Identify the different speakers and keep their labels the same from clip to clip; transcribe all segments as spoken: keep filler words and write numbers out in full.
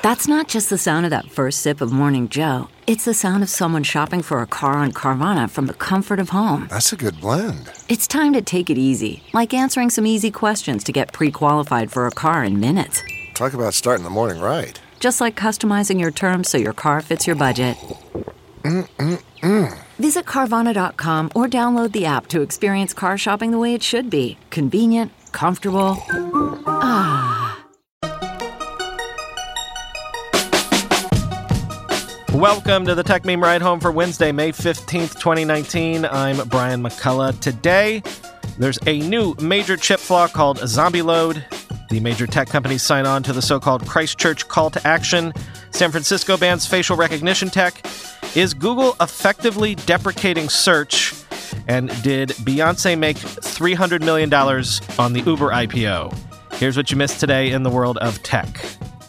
Speaker 1: That's not just the sound of that first sip of Morning Joe. It's the sound of someone shopping for a car on Carvana from the comfort of home.
Speaker 2: That's a good blend.
Speaker 1: It's time to take it easy, like answering some easy questions to get pre-qualified for a car in minutes.
Speaker 2: Talk about starting the morning right.
Speaker 1: Just like customizing your terms so your car fits your budget.
Speaker 2: Mm-mm-mm.
Speaker 1: Visit Carvana dot com or download the app to experience car shopping the way it should be. Convenient, comfortable. Ah.
Speaker 3: Welcome to the Tech Meme Ride Home for Wednesday, May fifteenth, twenty nineteen. I'm Brian McCullough. Today, there's a new major chip flaw called Zombie Load. The major tech companies sign on to the so-called Christchurch call to action. San Francisco bans facial recognition tech. Is Google effectively deprecating search? And did Beyonce make three hundred million dollars on the Uber I P O? Here's what you missed today in the world of tech.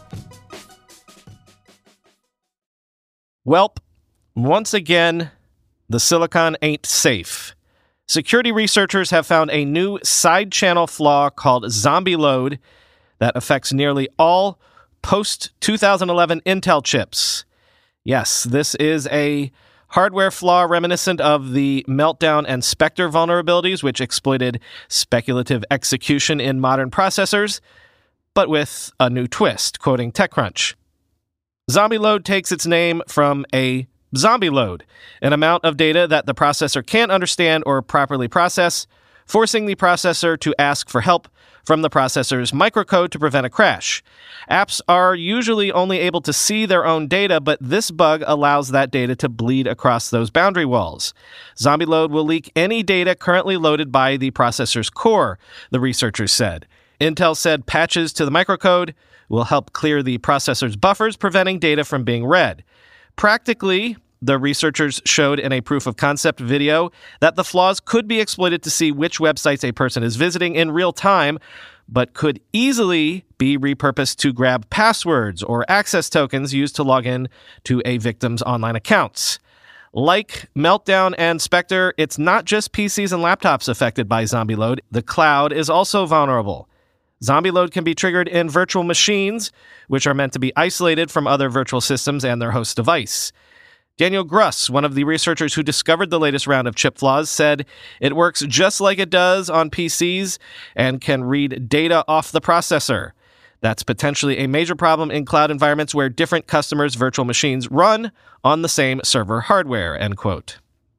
Speaker 3: Welp, once again, the silicon ain't safe. Security researchers have found a new side-channel flaw called Zombie Load that affects nearly all post twenty eleven Intel chips. Yes, this is a hardware flaw reminiscent of the Meltdown and Spectre vulnerabilities, which exploited speculative execution in modern processors, but with a new twist, quoting TechCrunch. Zombie Load takes its name from a zombie load, an amount of data that the processor can't understand or properly process, forcing the processor to ask for help from the processor's microcode to prevent a crash. Apps are usually only able to see their own data, but this bug allows that data to bleed across those boundary walls. Zombie Load will leak any data currently loaded by the processor's core, the researchers said. Intel said patches to the microcode will help clear the processor's buffers, preventing data from being read. Practically, the researchers showed in a proof-of-concept video that the flaws could be exploited to see which websites a person is visiting in real time, but could easily be repurposed to grab passwords or access tokens used to log in to a victim's online accounts. Like Meltdown and Spectre, it's not just P Cs and laptops affected by Zombie Load. The cloud is also vulnerable. Zombie Load can be triggered in virtual machines, which are meant to be isolated from other virtual systems and their host device. Daniel Gruss, one of the researchers who discovered the latest round of chip flaws, said it works just like it does on P Cs and can read data off the processor. That's potentially a major problem in cloud environments where different customers' virtual machines run on the same server hardware, end quote.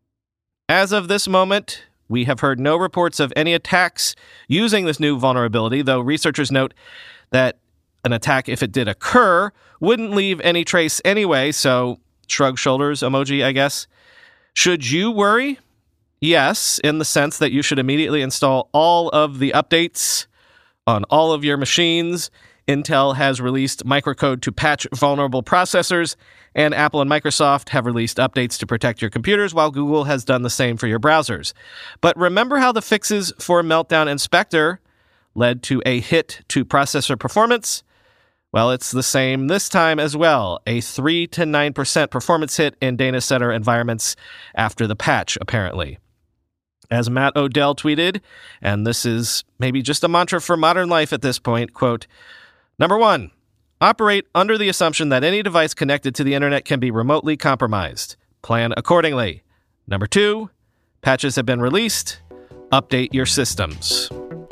Speaker 3: As of this moment, we have heard no reports of any attacks using this new vulnerability, though researchers note that an attack, if it did occur, wouldn't leave any trace anyway, so shrug shoulders emoji, I guess. Should you worry? Yes, in the sense that you should immediately install all of the updates on all of your machines. Intel has released microcode to patch vulnerable processors, and Apple and Microsoft have released updates to protect your computers, while Google has done the same for your browsers. But remember how the fixes for Meltdown and Spectre led to a hit to processor performance? Well, it's the same this time as well, a three to nine percent performance hit in data center environments after the patch, apparently. As Matt Odell tweeted, and this is maybe just a mantra for modern life at this point, quote, Number one, operate under the assumption that any device connected to the internet can be remotely compromised. Plan accordingly. Number two, patches have been released. Update your systems.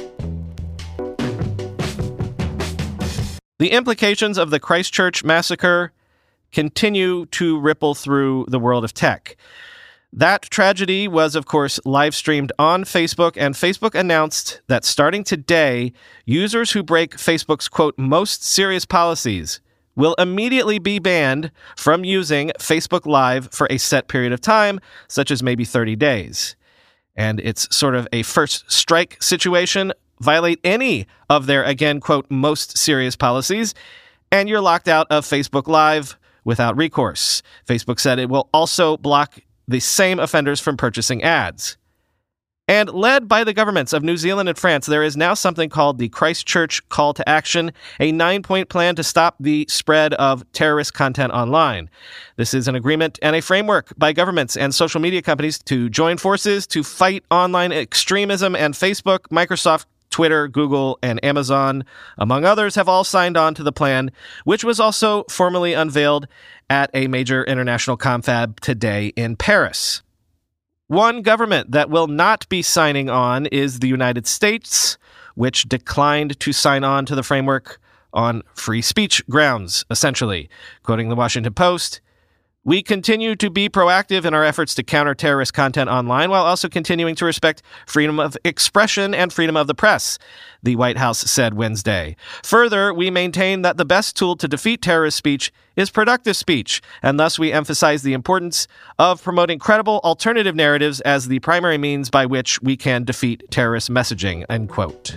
Speaker 3: The implications of the Christchurch massacre continue to ripple through the world of tech. That tragedy was, of course, live-streamed on Facebook, and Facebook announced that starting today, users who break Facebook's, quote, most serious policies will immediately be banned from using Facebook Live for a set period of time, such as maybe thirty days. And it's sort of a first strike situation. Violate any of their, again, quote, most serious policies, and you're locked out of Facebook Live without recourse. Facebook said it will also block the same offenders from purchasing ads. And led by the governments of New Zealand and France, there is now something called the Christchurch Call to Action, a nine-point plan to stop the spread of terrorist content online. This is an agreement and a framework by governments and social media companies to join forces to fight online extremism, and Facebook, Microsoft, Twitter, Google, and Amazon, among others, have all signed on to the plan, which was also formally unveiled at a major international confab today in Paris. One government that will not be signing on is the United States, which declined to sign on to the framework on free speech grounds, essentially. Quoting the Washington Post, "We continue to be proactive in our efforts to counter terrorist content online while also continuing to respect freedom of expression and freedom of the press," the White House said Wednesday. Further, we maintain that the best tool to defeat terrorist speech is productive speech, and thus we emphasize the importance of promoting credible alternative narratives as the primary means by which we can defeat terrorist messaging, end quote.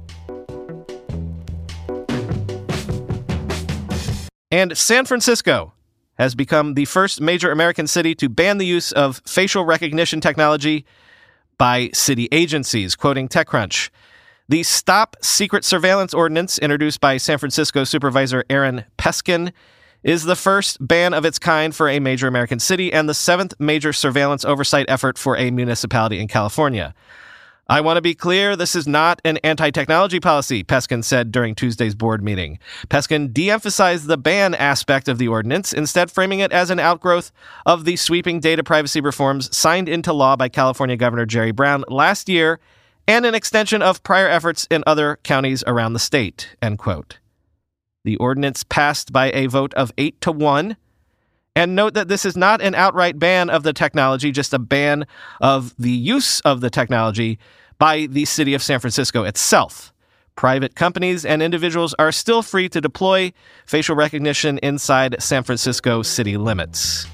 Speaker 3: And San Francisco has become the first major American city to ban the use of facial recognition technology by city agencies, quoting TechCrunch. The Stop Secret Surveillance Ordinance, introduced by San Francisco Supervisor Aaron Peskin, is the first ban of its kind for a major American city and the seventh major surveillance oversight effort for a municipality in California. "I want to be clear, this is not an anti-technology policy," Peskin said during Tuesday's board meeting. Peskin de-emphasized the ban aspect of the ordinance, instead framing it as an outgrowth of the sweeping data privacy reforms signed into law by California Governor Jerry Brown last year and an extension of prior efforts in other counties around the state, end quote. The ordinance passed by a vote of eight to one. And note that this is not an outright ban of the technology, just a ban of the use of the technology by the city of San Francisco itself. Private companies and individuals are still free to deploy facial recognition inside San Francisco city limits.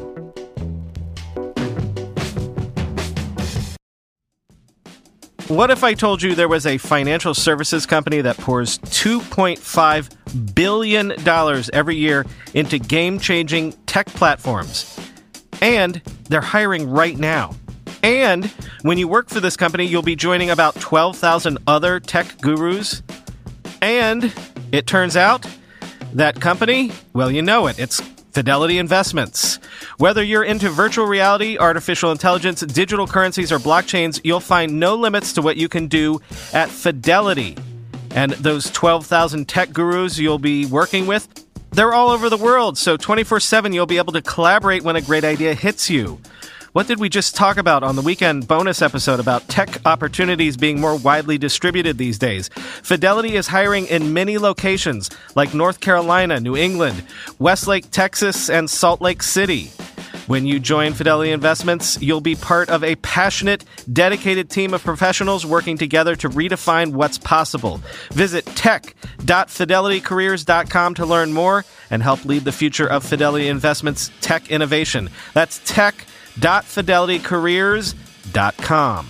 Speaker 3: What if I told you there was a financial services company that pours two point five billion dollars every year into game-changing tech platforms? And they're hiring right now. And when you work for this company, you'll be joining about twelve thousand other tech gurus. And it turns out that company, well, you know it, it's Fidelity Investments. Whether you're into virtual reality, artificial intelligence, digital currencies, or blockchains, you'll find no limits to what you can do at Fidelity. And those twelve thousand tech gurus you'll be working with, they're all over the world, so twenty-four seven you'll be able to collaborate when a great idea hits you. What did we just talk about on the weekend bonus episode about tech opportunities being more widely distributed these days? Fidelity is hiring in many locations like North Carolina, New England, Westlake, Texas, and Salt Lake City. When you join Fidelity Investments, you'll be part of a passionate, dedicated team of professionals working together to redefine what's possible. Visit tech dot fidelity careers dot com to learn more and help lead the future of Fidelity Investments tech innovation. That's tech dot fidelity careers dot com.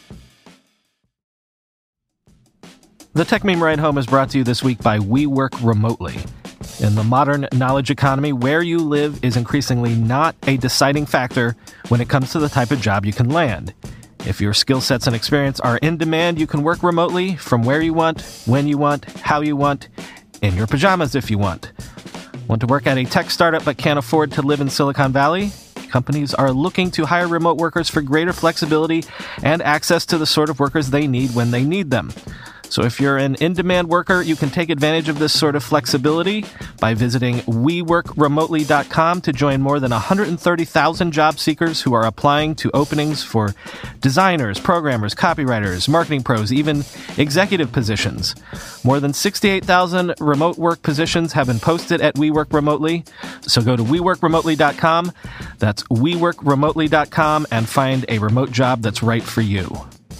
Speaker 3: The Tech Meme Ride Home is brought to you this week by We Work Remotely. In the modern knowledge economy, where you live is increasingly not a deciding factor when it comes to the type of job you can land. If your skill sets and experience are in demand, you can work remotely from where you want, when you want, how you want, in your pajamas if you want. Want to work at a tech startup but can't afford to live in Silicon Valley? Companies are looking to hire remote workers for greater flexibility and access to the sort of workers they need when they need them. So if you're an in-demand worker, you can take advantage of this sort of flexibility by visiting we work remotely dot com to join more than one hundred thirty thousand job seekers who are applying to openings for designers, programmers, copywriters, marketing pros, even executive positions. More than sixty-eight thousand remote work positions have been posted at WeWork Remotely. So go to we work remotely dot com. That's we work remotely dot com and find a remote job that's right for you.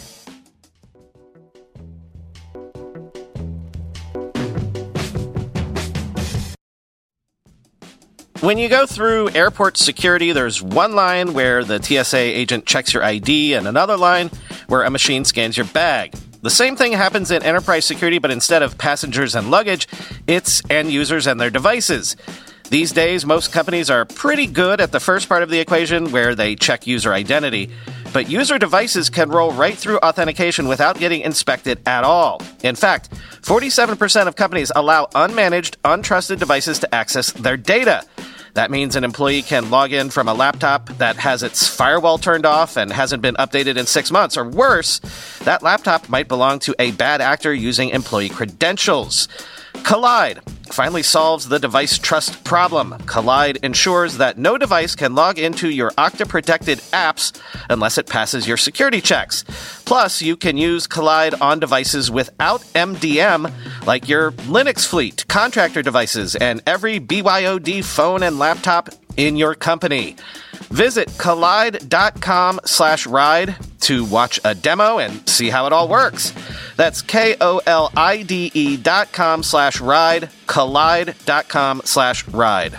Speaker 3: When you go through airport security, there's one line where the T S A agent checks your I D and another line where a machine scans your bag. The same thing happens in enterprise security, but instead of passengers and luggage, it's end users and their devices. These days, most companies are pretty good at the first part of the equation where they check user identity, but user devices can roll right through authentication without getting inspected at all. In fact, forty-seven percent of companies allow unmanaged, untrusted devices to access their data. That means an employee can log in from a laptop that has its firewall turned off and hasn't been updated in six months. Or worse, that laptop might belong to a bad actor using employee credentials. Kolide finally solves the device trust problem. Kolide ensures that no device can log into your Okta-protected apps unless it passes your security checks. Plus, you can use Kolide on devices without M D M, like your Linux fleet, contractor devices, and every B Y O D phone and laptop in your company. Visit kolide.com slash ride to watch a demo and see how it all works. That's K-O-L-I-D-E dot com slash ride, kolide.com slash ride.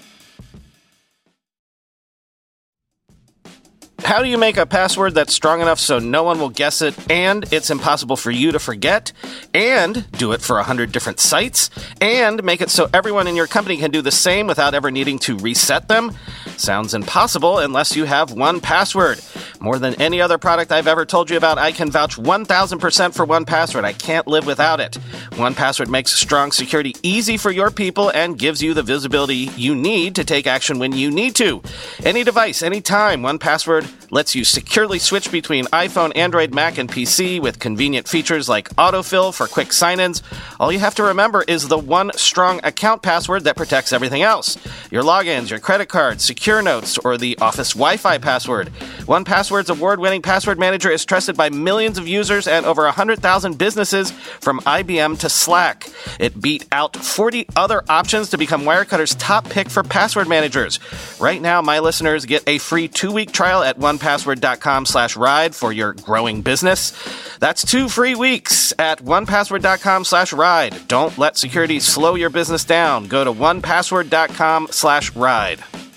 Speaker 3: How do you make a password that's strong enough so no one will guess it, and it's impossible for you to forget, and do it for one hundred different sites, and make it so everyone in your company can do the same without ever needing to reset them? Sounds impossible unless you have one Password. More than any other product I've ever told you about, I can vouch one thousand percent for one Password. I can't live without it. one Password makes strong security easy for your people and gives you the visibility you need to take action when you need to. Any device, anytime, one Password lets you securely switch between iPhone, Android, Mac, and P C with convenient features like autofill for quick sign-ins. All you have to remember is the one strong account password that protects everything else. Your logins, your credit cards, secure notes, or the Office Wi-Fi password. one Password's award-winning password manager is trusted by millions of users and over one hundred thousand businesses from I B M to Slack. It beat out forty other options to become Wirecutter's top pick for password managers. Right now, my listeners get a free two-week trial at one password.com slash ride for your growing business. That's two free weeks at one password.com slash ride. Don't let security slow your business down. Go to one password.com slash ride.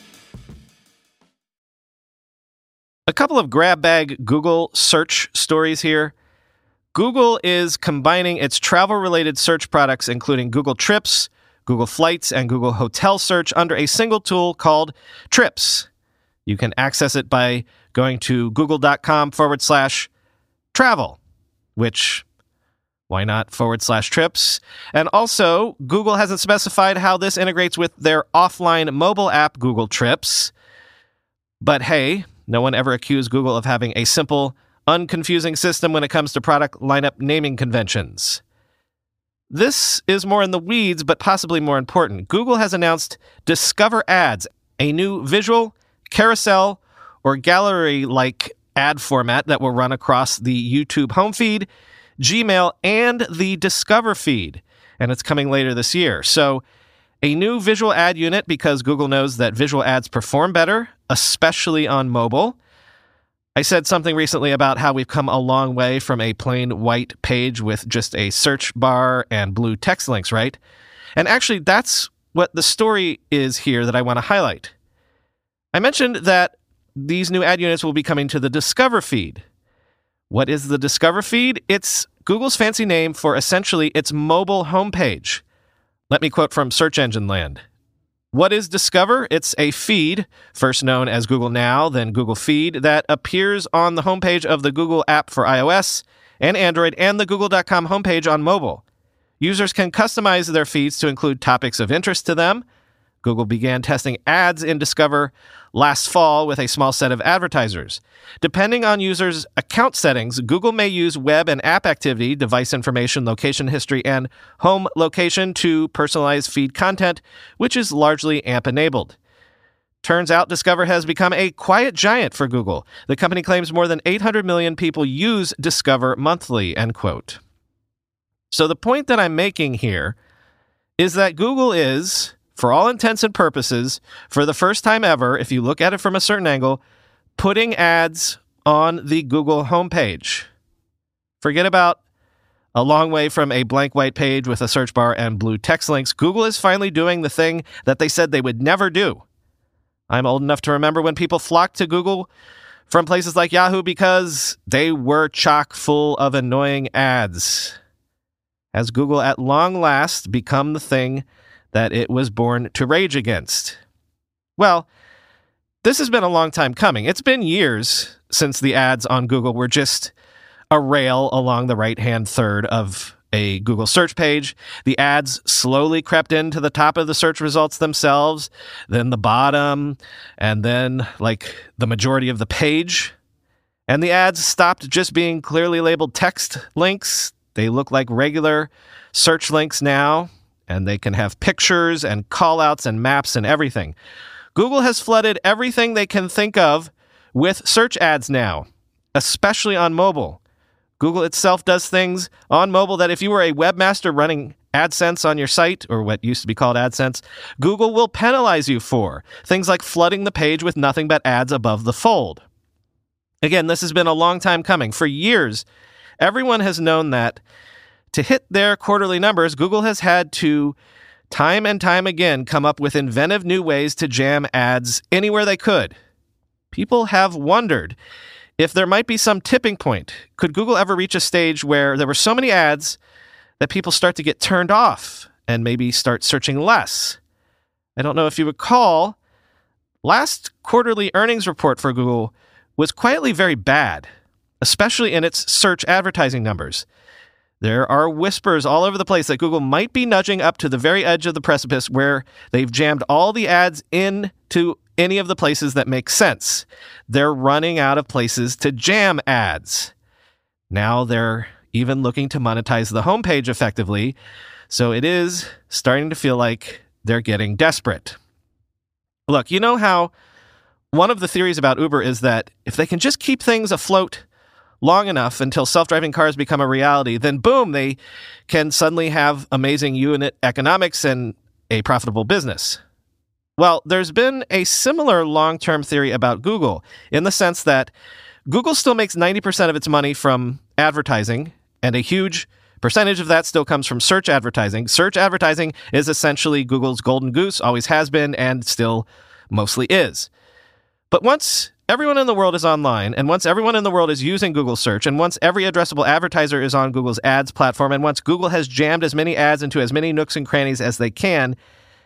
Speaker 3: A couple of grab bag Google search stories here. Google is combining its travel-related search products, including Google Trips, Google Flights, and Google Hotel Search, under a single tool called Trips. You can access it by going to google.com forward slash travel, which, why not forward slash trips? And also, Google hasn't specified how this integrates with their offline mobile app, Google Trips. But hey, no one ever accused Google of having a simple, unconfusing system when it comes to product lineup naming conventions. This is more in the weeds, but possibly more important. Google has announced Discover Ads, a new visual, carousel, or gallery-like ad format that will run across the YouTube home feed, Gmail, and the Discover feed. And it's coming later this year. So, a new visual ad unit because Google knows that visual ads perform better, especially on mobile. I said something recently about how we've come a long way from a plain white page with just a search bar and blue text links, right? And actually, that's what the story is here that I want to highlight. I mentioned that these new ad units will be coming to the Discover feed. What is the Discover feed? It's Google's fancy name for essentially its mobile homepage. Let me quote from Search Engine Land. What is Discover? It's a feed, first known as Google Now, then Google Feed, that appears on the homepage of the Google app for iOS and Android and the google dot com homepage on mobile. Users can customize their feeds to include topics of interest to them. Google began testing ads in Discover last fall with a small set of advertisers. Depending on users' account settings, Google may use web and app activity, device information, location history, and home location to personalize feed content, which is largely A M P-enabled. Turns out Discover has become a quiet giant for Google. The company claims more than eight hundred million people use Discover monthly, end quote. So the point that I'm making here is that Google is, for all intents and purposes, for the first time ever, if you look at it from a certain angle, putting ads on the Google homepage. Forget about a long way from a blank white page with a search bar and blue text links. Google is finally doing the thing that they said they would never do. I'm old enough to remember when people flocked to Google from places like Yahoo because they were chock full of annoying ads. Has Google at long last become the thing that it was born to rage against? Well, this has been a long time coming. It's been years since the ads on Google were just a rail along the right-hand third of a Google search page. The ads slowly crept into the top of the search results themselves, then the bottom, and then like the majority of the page. And the ads stopped just being clearly labeled text links. They look like regular search links now, and they can have pictures and callouts and maps and everything. Google has flooded everything they can think of with search ads now, especially on mobile. Google itself does things on mobile that if you were a webmaster running AdSense on your site, or what used to be called AdSense, Google will penalize you for. Things like flooding the page with nothing but ads above the fold. Again, this has been a long time coming. For years, everyone has known that to hit their quarterly numbers, Google has had to, time and time again, come up with inventive new ways to jam ads anywhere they could. People have wondered if there might be some tipping point. Could Google ever reach a stage where there were so many ads that people start to get turned off and maybe start searching less? I don't know if you recall, last quarterly earnings report for Google was quietly very bad, especially in its search advertising numbers. There are whispers all over the place that Google might be nudging up to the very edge of the precipice where they've jammed all the ads into any of the places that make sense. They're running out of places to jam ads. Now they're even looking to monetize the homepage effectively, so it is starting to feel like they're getting desperate. Look, you know how one of the theories about Uber is that if they can just keep things afloat long enough until self-driving cars become a reality, then boom, they can suddenly have amazing unit economics and a profitable business. Well, there's been a similar long-term theory about Google in the sense that Google still makes ninety percent of its money from advertising, and a huge percentage of that still comes from search advertising. Search advertising is essentially Google's golden goose, always has been, and still mostly is. But once everyone in the world is online, and once everyone in the world is using Google Search, and once every addressable advertiser is on Google's ads platform, and once Google has jammed as many ads into as many nooks and crannies as they can,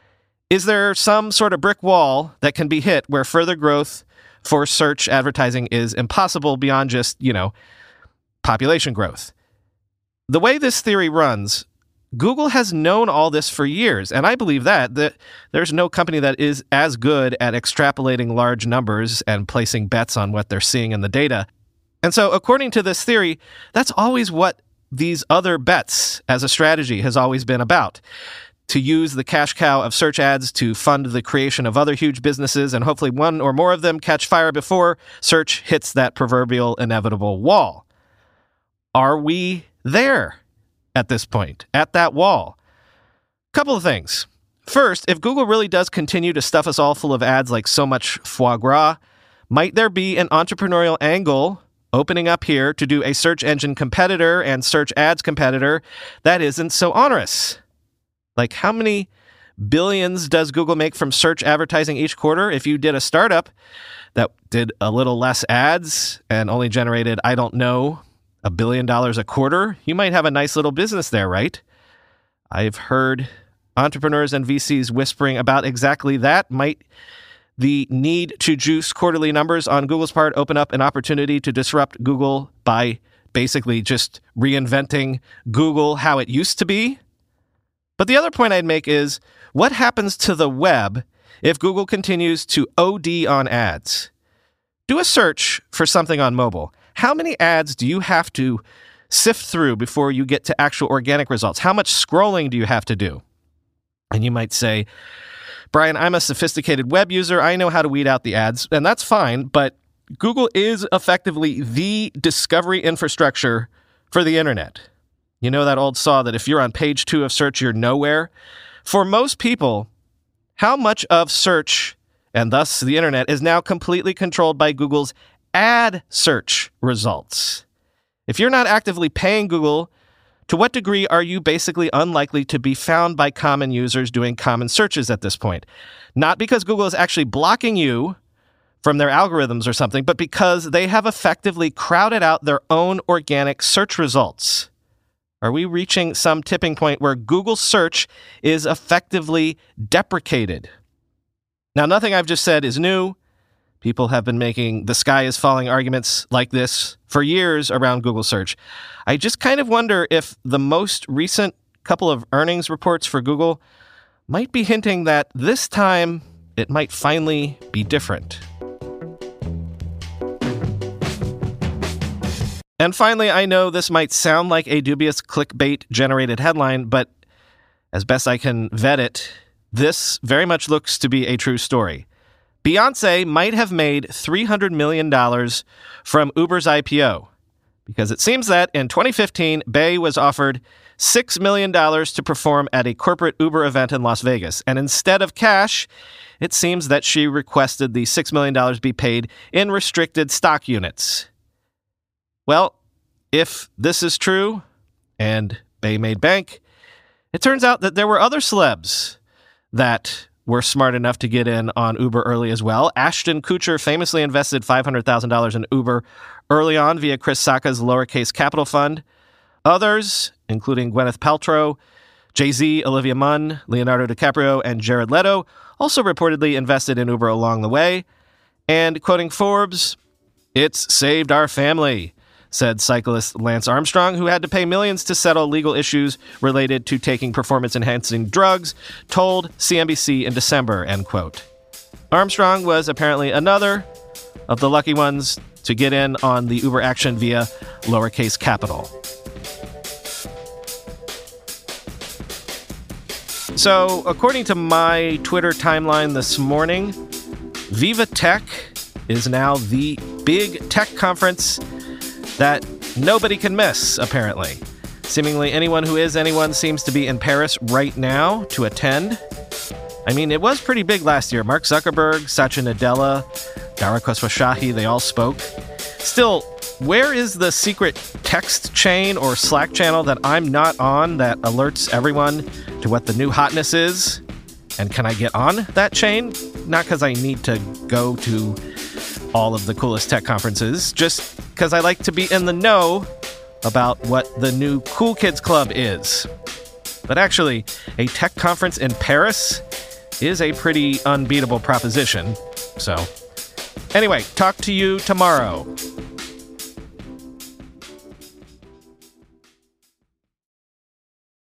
Speaker 3: is there some sort of brick wall that can be hit where further growth for search advertising is impossible beyond just, you know, population growth? The way this theory runs, Google has known all this for years, and I believe that, that there's no company that is as good at extrapolating large numbers and placing bets on what they're seeing in the data. And so, according to this theory, that's always what these other bets as a strategy has always been about. To use the cash cow of search ads to fund the creation of other huge businesses, and hopefully one or more of them catch fire before search hits that proverbial inevitable wall. Are we there at this point, at that wall? Couple of things. First, if Google really does continue to stuff us all full of ads like so much foie gras, might there be an entrepreneurial angle opening up here to do a search engine competitor and search ads competitor that isn't so onerous? Like, how many billions does Google make from search advertising each quarter? If you did a startup that did a little less ads and only generated, I don't know, a billion dollars a quarter, you might have a nice little business there, right? I've heard entrepreneurs and V Cs whispering about exactly that. Might the need to juice quarterly numbers on Google's part open up an opportunity to disrupt Google by basically just reinventing Google how it used to be? But the other point I'd make is, what happens to the web if Google continues to O D on ads? Do a search for something on mobile. How many ads do you have to sift through before you get to actual organic results? How much scrolling do you have to do? And you might say, Brian, I'm a sophisticated web user. I know how to weed out the ads, and that's fine, but Google is effectively the discovery infrastructure for the internet. You know that old saw that if you're on page two of search, you're nowhere? For most people, how much of search, and thus the internet, is now completely controlled by Google's ad search results? If you're not actively paying Google, to what degree are you basically unlikely to be found by common users doing common searches at this point? Not because Google is actually blocking you from their algorithms or something, but because they have effectively crowded out their own organic search results. Are we reaching some tipping point where Google search is effectively deprecated? Now, nothing I've just said is new. People have been making the sky is falling arguments like this for years around Google search. I just kind of wonder if the most recent couple of earnings reports for Google might be hinting that this time it might finally be different. And finally, I know this might sound like a dubious clickbait-generated headline, but as best I can vet it, this very much looks to be a true story. Beyoncé might have made three hundred million dollars from Uber's I P O, because it seems that in twenty fifteen, Bey was offered six million dollars to perform at a corporate Uber event in Las Vegas, and instead of cash, it seems that she requested the six million dollars be paid in restricted stock units. Well, if this is true, and Bey made bank, it turns out that there were other celebs that were smart enough to get in on Uber early as well. Ashton Kutcher famously invested five hundred thousand dollars in Uber early on via Chris Sacca's lowercase capital fund. Others, including Gwyneth Paltrow, Jay-Z, Olivia Munn, Leonardo DiCaprio, and Jared Leto, also reportedly invested in Uber along the way. And quoting Forbes, "It's saved our family," said cyclist Lance Armstrong, who had to pay millions to settle legal issues related to taking performance-enhancing drugs, told C N B C in December, end quote. Armstrong was apparently another of the lucky ones to get in on the Uber action via lowercase capital. So, according to my Twitter timeline this morning, Viva Tech is now the big tech conference that nobody can miss, apparently. Seemingly anyone who is anyone seems to be in Paris right now to attend. I mean, it was pretty big last year. Mark Zuckerberg, Satya Nadella, Dara Khosrowshahi, they all spoke. Still, where is the secret text chain or Slack channel that I'm not on that alerts everyone to what the new hotness is? And can I get on that chain? Not because I need to go to all of the coolest tech conferences, just because I like to be in the know about what the new Cool Kids Club is. But actually, a tech conference in Paris is a pretty unbeatable proposition. So, anyway, talk to you tomorrow.